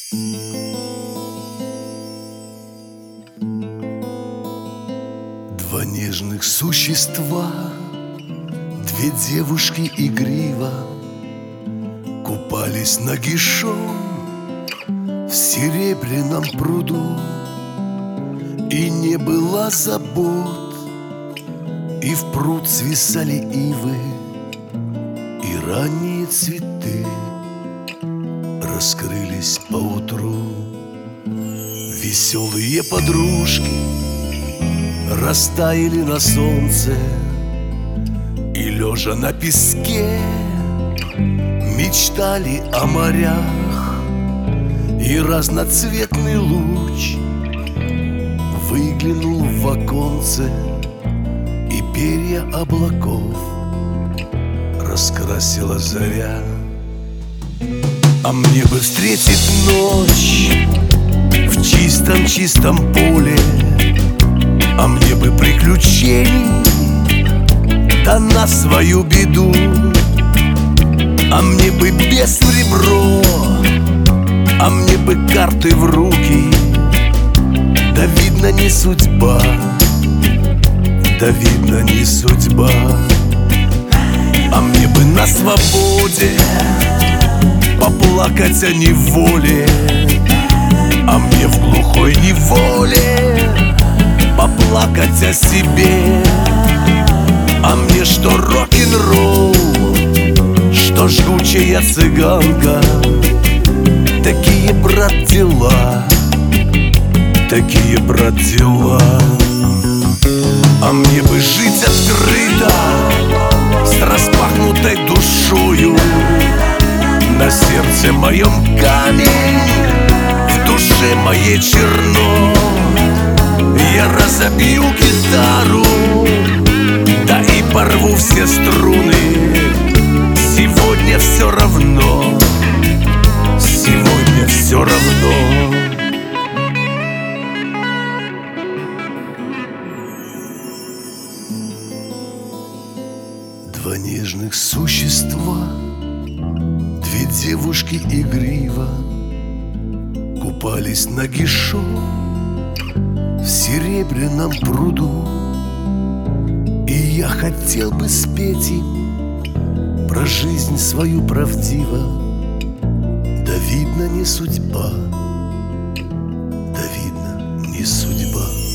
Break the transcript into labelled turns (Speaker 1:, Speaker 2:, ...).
Speaker 1: Два нежных существа, две девушки игриво купались нагишом в серебряном пруду. И не было забот, и в пруд свисали ивы, и ранние цветы раскрылись поутру. Веселые подружки растаяли на солнце, и, лежа на песке, мечтали о морях. И разноцветный луч выглянул в оконце, и перья облаков раскрасила заря. А мне бы встретить ночь в чистом-чистом поле, а мне бы приключений да на свою беду, а мне бы без в ребро, а мне бы карты в руки. Да видно не судьба, да видно не судьба. А мне бы на свободе поплакать о неволе, а мне в глухой неволе поплакать о себе. А мне что рок-н-ролл, что жгучая цыганка, такие, брат, дела, такие, брат, дела. А мне бы жить открыто, с распахнутой душою, на сердце моем камень, в душе моей черно. Я разобью гитару, да и порву все струны. Сегодня все равно, сегодня все равно. Два нежных существа, две девушки игриво купались нагишом в серебряном пруду. И я хотел бы спеть им про жизнь свою правдиво. Да видно не судьба, да видно не судьба.